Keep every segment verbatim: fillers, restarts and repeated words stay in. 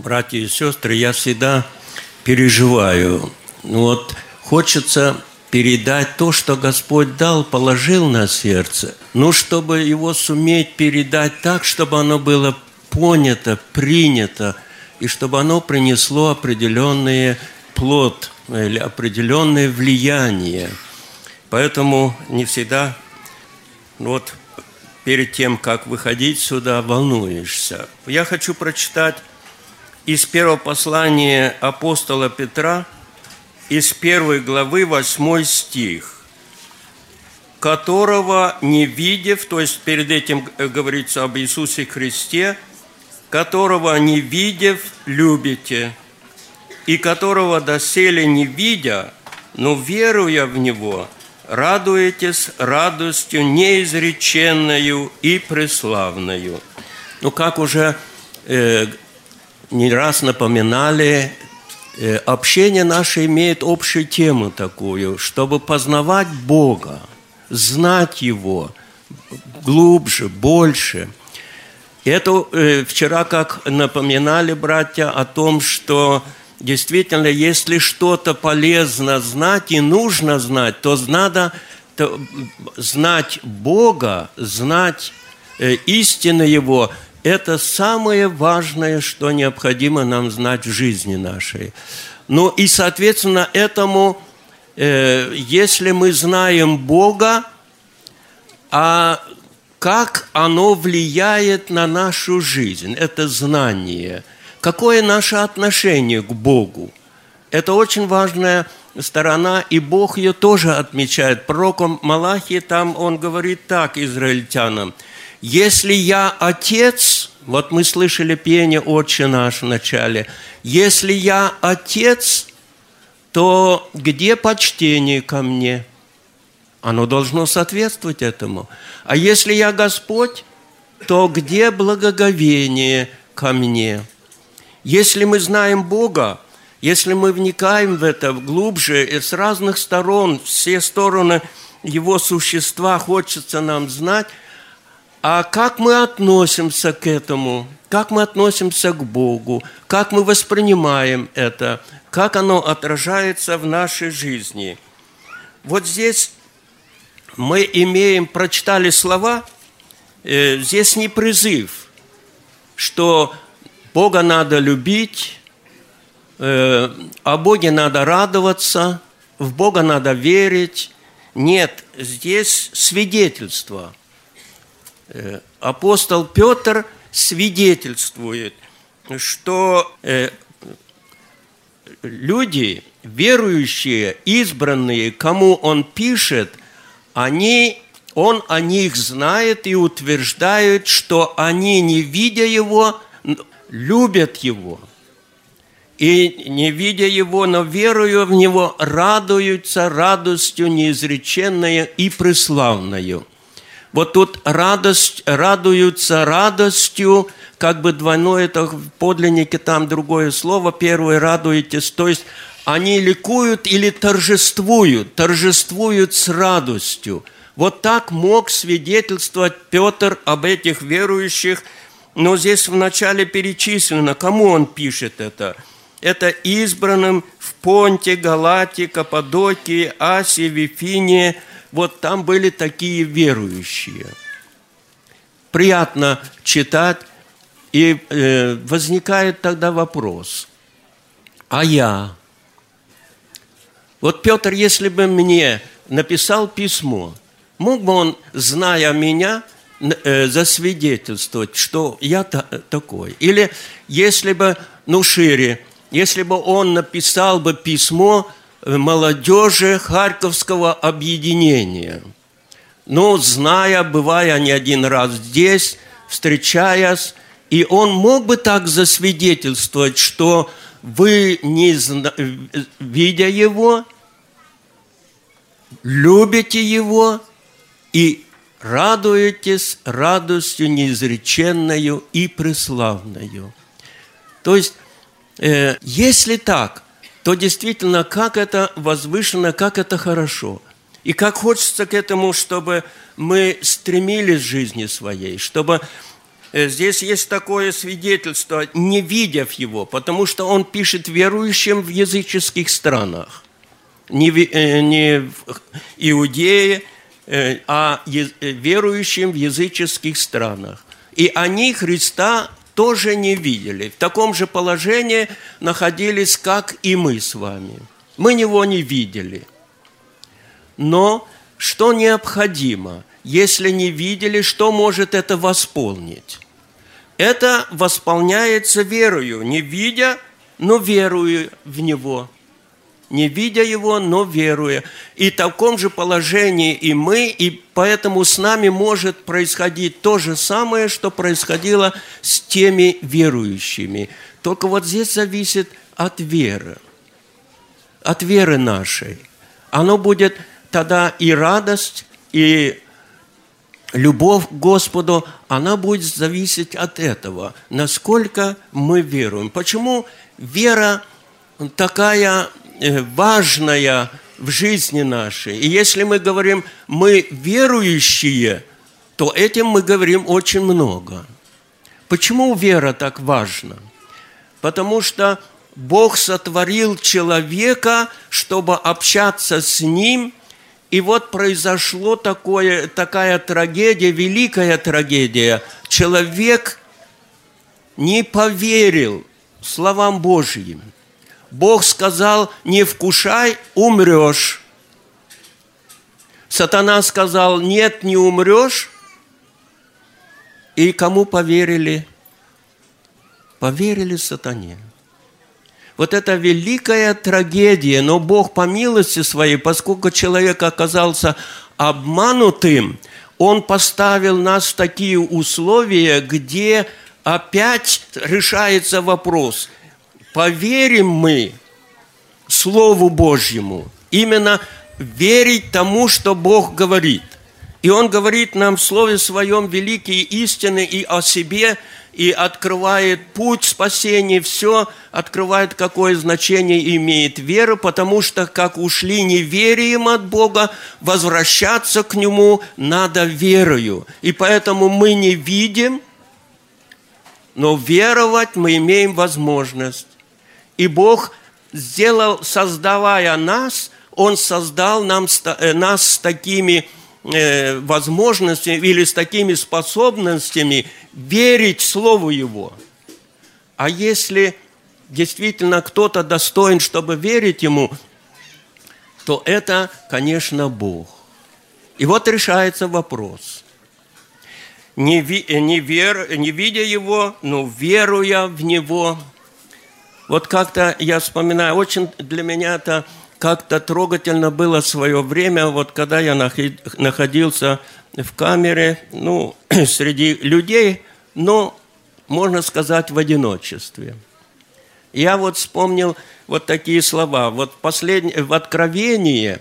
братья и сестры, я всегда переживаю. Вот хочется передать то, что Господь дал, положил на сердце. Но чтобы его суметь передать так, чтобы оно было понято, принято, и чтобы оно принесло определенный плод или определенное влияние. Поэтому не всегда, вот перед тем, как выходить сюда, волнуешься. Я хочу прочитать из первого послания апостола Петра, из первой главы, восьмой стих, которого не видев, то есть перед этим говорится об Иисусе Христе, которого не видев, любите, и которого доселе не видя, но веруя в Него, радуетесь радостью неизреченною и преславною. Ну, как уже э, не раз напоминали, э, общение наше имеет общую тему такую, чтобы познавать Бога, знать Его глубже, больше. Это э, вчера как напоминали братья о том, что действительно, если что-то полезно знать и нужно знать, то надо то, знать Бога, знать э, истину Его. Это самое важное, что необходимо нам знать в жизни нашей. Ну и, соответственно, этому, э, если мы знаем Бога, а как оно влияет на нашу жизнь, это знание – какое наше отношение к Богу? Это очень важная сторона, и Бог ее тоже отмечает. Пророком Малахии там он говорит так израильтянам: «Если я Отец», вот мы слышали пение «Отче наш» в начале, «если я Отец, то где почтение ко мне?» Оно должно соответствовать этому. «А если я Господь, то где благоговение ко мне?» Если мы знаем Бога, если мы вникаем в это глубже, и с разных сторон, все стороны Его существа хочется нам знать, а как мы относимся к этому, как мы относимся к Богу, как мы воспринимаем это, как оно отражается в нашей жизни. Вот здесь мы имеем, прочитали слова, э, здесь не призыв, что Бога надо любить, э, о Боге надо радоваться, в Бога надо верить. Нет, здесь свидетельство. Э, апостол Петр свидетельствует, что э, люди, верующие, избранные, кому он пишет, они, он о них знает и утверждает, что они, не видя Его, любят Его, и, не видя Его, но веруя в Него, радуются радостью неизреченной и преславною. Вот тут радость, радуются радостью, как бы двойное, это в подлиннике там другое слово, первое радуетесь, то есть они ликуют или торжествуют, торжествуют с радостью. Вот так мог свидетельствовать Петр об этих верующих. Но здесь вначале перечислено, кому он пишет это. Это избранным в Понте, Галатии, Каппадокии, Асии, Вифинии. Вот там были такие верующие. Приятно читать, и э, возникает тогда вопрос. А я? Вот Петр, если бы мне написал письмо, мог бы он, зная меня, засвидетельствовать, что я такой. Или если бы, ну шире, если бы он написал бы письмо молодежи Харьковского объединения, ну, зная, бывая не один раз здесь, встречаясь, и он мог бы так засвидетельствовать, что вы, не зна... видя его, любите его и радуетесь радостью неизреченною и преславною. То есть, э, если так, то действительно, как это возвышенно, как это хорошо. И как хочется к этому, чтобы мы стремились в жизни своей, чтобы здесь есть такое свидетельство, не видев его, потому что он пишет верующим в языческих странах. Не в Иудее, а верующим в языческих странах. И они Христа тоже не видели. В таком же положении находились, как и мы с вами. Мы его не видели. Но что необходимо? Если не видели, что может это восполнить? Это восполняется верою, не видя, но веруя в Него. Не видя Его, но веруя. И в таком же положении и мы, и поэтому с нами может происходить то же самое, что происходило с теми верующими. Только вот здесь зависит от веры, от веры нашей. Оно будет тогда и радость, и любовь к Господу, она будет зависеть от этого, насколько мы веруем. Почему вера такая важная в жизни нашей? И если мы говорим «мы верующие», то этим мы говорим очень много. Почему вера так важна? Потому что Бог сотворил человека, чтобы общаться с ним. И вот произошло такое, такая трагедия, великая трагедия. Человек не поверил словам Божьим. Бог сказал: не вкушай, умрешь. Сатана сказал: нет, не умрешь. И кому поверили? Поверили сатане. Вот это великая трагедия, но Бог по милости своей, поскольку человек оказался обманутым, Он поставил нас в такие условия, где опять решается вопрос, поверим мы Слову Божьему, именно верить тому, что Бог говорит. И Он говорит нам в Слове Своем великие истины и о себе, и открывает путь спасения, все открывает, какое значение имеет вера, потому что, как ушли неверием от Бога, возвращаться к Нему надо верою. И поэтому мы не видим, но веровать мы имеем возможность. И Бог сделал, создавая нас, Он создал нам, нас с такими возможностями или с такими способностями верить Слову Его. А если действительно кто-то достоин, чтобы верить Ему, то это, конечно, Бог. И вот решается вопрос. Не, ви, не, вер, не видя Его, но веруя в Него. Вот как-то я вспоминаю, очень для меня это как-то трогательно было в свое время, вот когда я находился в камере, ну, среди людей, но, можно сказать, в одиночестве. Я вот вспомнил вот такие слова. Вот последнее, в Откровении,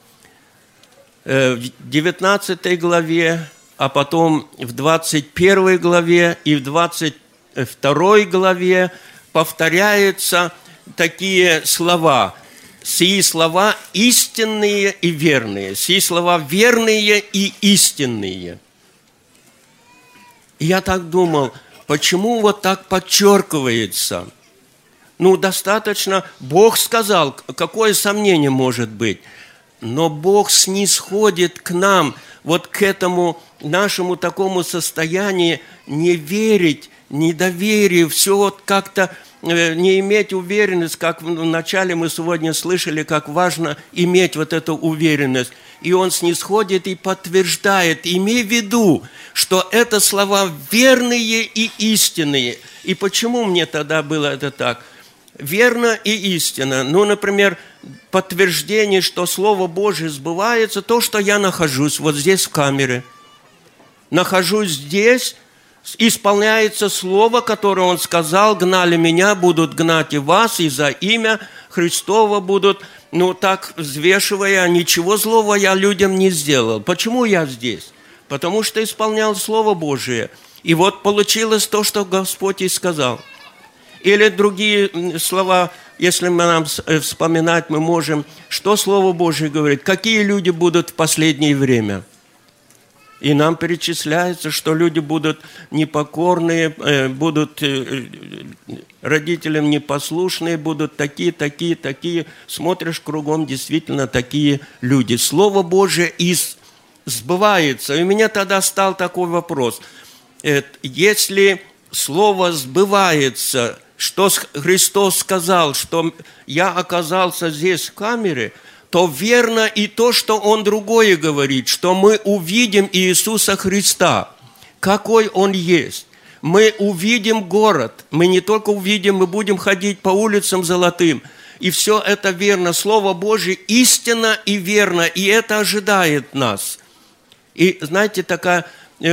в девятнадцатой главе, а потом в двадцать первой главе и в двадцать второй главе повторяются такие слова. Сии слова истинные и верные. Сии слова верные и истинные. И я так думал, почему вот так подчеркивается? Ну, достаточно, Бог сказал, какое сомнение может быть? Но Бог снисходит к нам, вот к этому нашему такому состоянию не верить, недоверие, все вот как-то не иметь уверенность, как вначале мы сегодня слышали, как важно иметь вот эту уверенность. И Он снисходит и подтверждает, имей в виду, что это слова верные и истинные. И почему мне тогда было это так? Верно и истинно. Ну, например, подтверждение, что Слово Божие сбывается, то, что я нахожусь вот здесь в камере. Нахожусь здесь, исполняется слово, которое Он сказал: гнали меня, будут гнать и вас, и за имя Христово будут, ну так взвешивая, ничего злого я людям не сделал. Почему я здесь? Потому что исполнял Слово Божие. И вот получилось то, что Господь и сказал. Или другие слова, если мы нам вспоминать, мы можем, что Слово Божие говорит, какие люди будут в последнее время. И нам перечисляется, что люди будут непокорные, будут родителям непослушные, будут такие, такие, такие. Смотришь кругом, действительно такие люди. Слово Божие из сбывается. И у меня тогда стал такой вопрос. Если Слово сбывается, что Христос сказал, что я оказался здесь в камере, то верно и то, что Он другое говорит, что мы увидим Иисуса Христа, какой Он есть. Мы увидим город, мы не только увидим, мы будем ходить по улицам золотым. И все это верно. Слово Божие истинно и верно, и это ожидает нас. И знаете, такая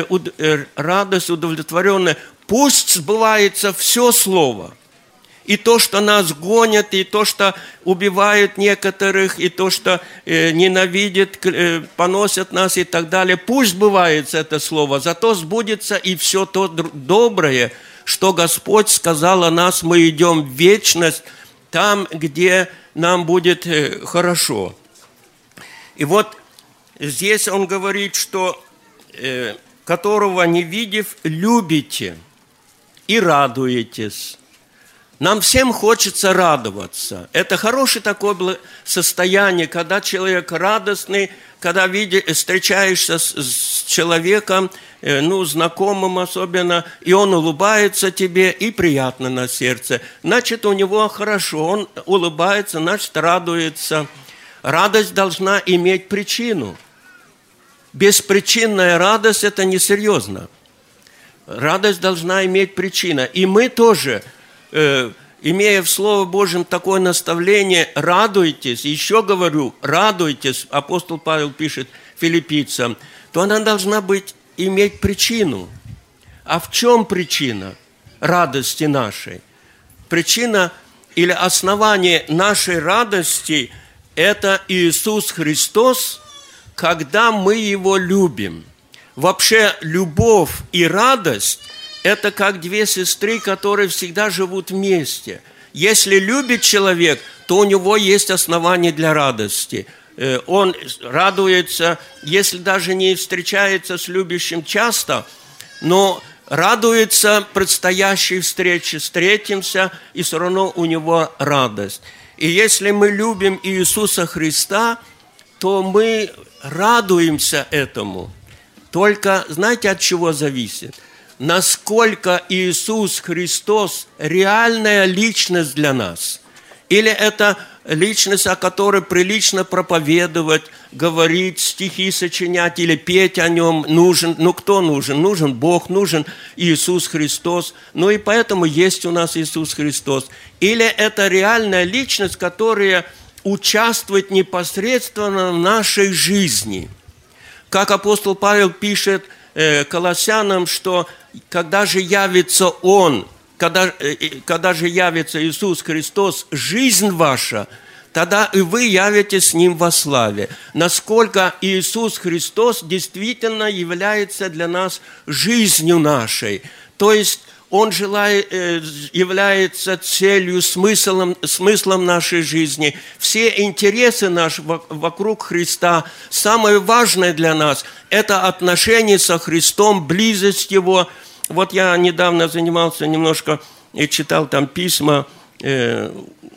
радость удовлетворенная. Пусть сбывается все Слово. И то, что нас гонят, и то, что убивают некоторых, и то, что э, ненавидят, э, поносят нас и так далее. Пусть сбывается это слово, зато сбудется и все то доброе, что Господь сказал о нас, мы идем в вечность, там, где нам будет э, хорошо. И вот здесь он говорит, что э, «которого не видев, любите и радуетесь». Нам всем хочется радоваться. Это хорошее такое состояние, когда человек радостный, когда видишь, встречаешься с, с человеком, ну, знакомым особенно, и он улыбается тебе, и приятно на сердце. Значит, у него хорошо, он улыбается, значит, радуется. Радость должна иметь причину. Беспричинная радость – это несерьезно. Радость должна иметь причину. И мы тоже... имея в Слове Божьем такое наставление, радуйтесь, еще говорю, радуйтесь, апостол Павел пишет филиппийцам, то она должна быть, иметь причину. А в чем причина радости нашей? Причина или основание нашей радости – это Иисус Христос, когда мы Его любим. Вообще, любовь и радость – это как две сестры, которые всегда живут вместе. Если любит человек, то у него есть основания для радости. Он радуется, если даже не встречается с любящим часто, но радуется предстоящей встрече. Встретимся, и все равно у него радость. И если мы любим Иисуса Христа, то мы радуемся этому. Только знаете, от чего зависит? Насколько Иисус Христос реальная личность для нас. Или это личность, о которой прилично проповедовать, говорить, стихи сочинять или петь о Нем нужен. Ну, кто нужен? Нужен Бог, нужен Иисус Христос. Ну, и поэтому есть у нас Иисус Христос. Или это реальная личность, которая участвует непосредственно в нашей жизни. Как апостол Павел пишет э, Колоссянам, что когда же явится Он, когда, когда же явится Иисус Христос, жизнь ваша, тогда и вы явитесь с Ним во славе. Насколько Иисус Христос действительно является для нас жизнью нашей. То есть Он желает, является целью, смыслом, смыслом нашей жизни. Все интересы наши вокруг Христа, самое важное для нас – это отношения со Христом, близость Его. Вот я недавно занимался немножко и читал там письма э,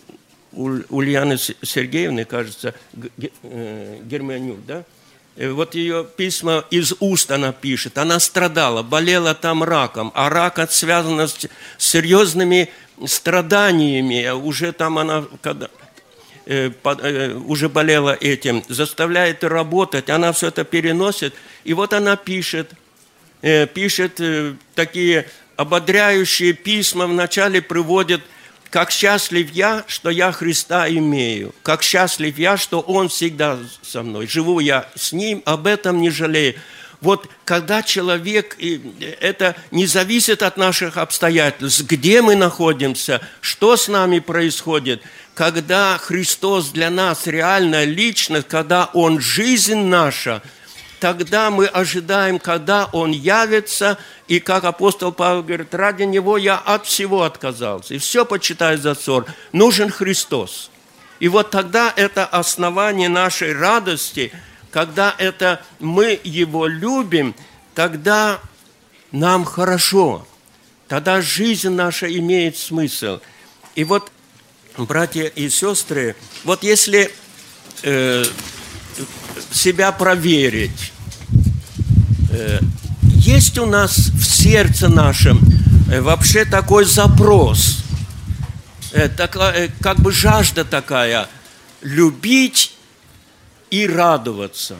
Ульяны Сергеевны, кажется, Германюк, да? Вот ее письма из уст она пишет. Она страдала, болела там раком, а рак связан с серьезными страданиями. Уже там она когда, э, по, э, уже болела этим, заставляет работать. Она все это переносит. И вот она пишет, э, пишет э, такие ободряющие письма. Вначале приводит: «Как счастлив я, что я Христа имею, как счастлив я, что Он всегда со мной, живу я с Ним, об этом не жалею». Вот когда человек, это не зависит от наших обстоятельств, где мы находимся, что с нами происходит, когда Христос для нас реальная личность, когда Он жизнь наша, тогда мы ожидаем, когда Он явится, и как апостол Павел говорит, ради Него я от всего отказался, и все почитаю за ссор. Нужен Христос. И вот тогда это основание нашей радости, когда это мы Его любим, тогда нам хорошо, тогда жизнь наша имеет смысл. И вот, братья и сестры, вот если э, себя проверить, э, есть у нас в сердце нашем э, вообще такой запрос, э, такая, э, как бы жажда такая, любить и радоваться.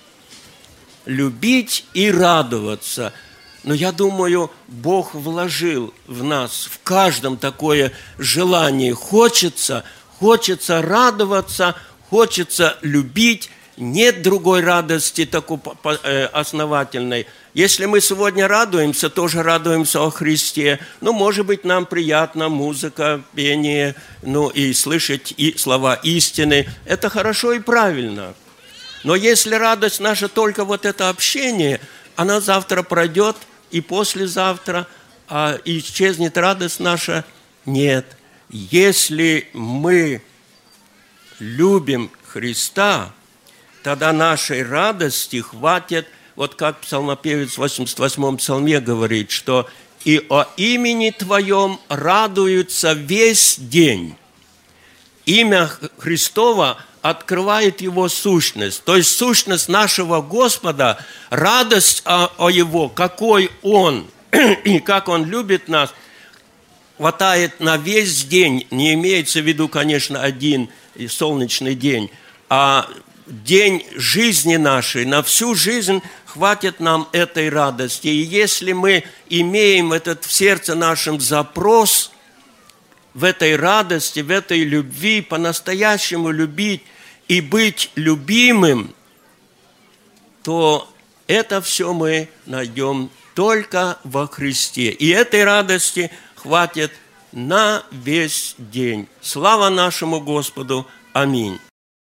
Любить и радоваться. Но я думаю, Бог вложил в нас, в каждом такое желание. Хочется, хочется радоваться, хочется любить. Нет другой радости такой основательной. Если мы сегодня радуемся, тоже радуемся о Христе. Ну, может быть, нам приятна музыка, пение, ну, и слышать и слова истины. Это хорошо и правильно. Но если радость наша только вот это общение, она завтра пройдет, и послезавтра, а исчезнет радость наша? Нет. Если мы любим Христа, тогда нашей радости хватит, вот как псалмопевец в восемьдесят восьмом псалме говорит, что «И о имени Твоем радуются весь день». Имя Христово открывает Его сущность, то есть сущность нашего Господа, радость о, о Его, какой Он и как Он любит нас, хватает на весь день. Не имеется в виду, конечно, один солнечный день, а день жизни нашей, на всю жизнь хватит нам этой радости. И если мы имеем этот в сердце нашем запрос в этой радости, в этой любви, по-настоящему любить и быть любимым, то это все мы найдем только во Христе. И этой радости хватит на весь день. Слава нашему Господу! Аминь.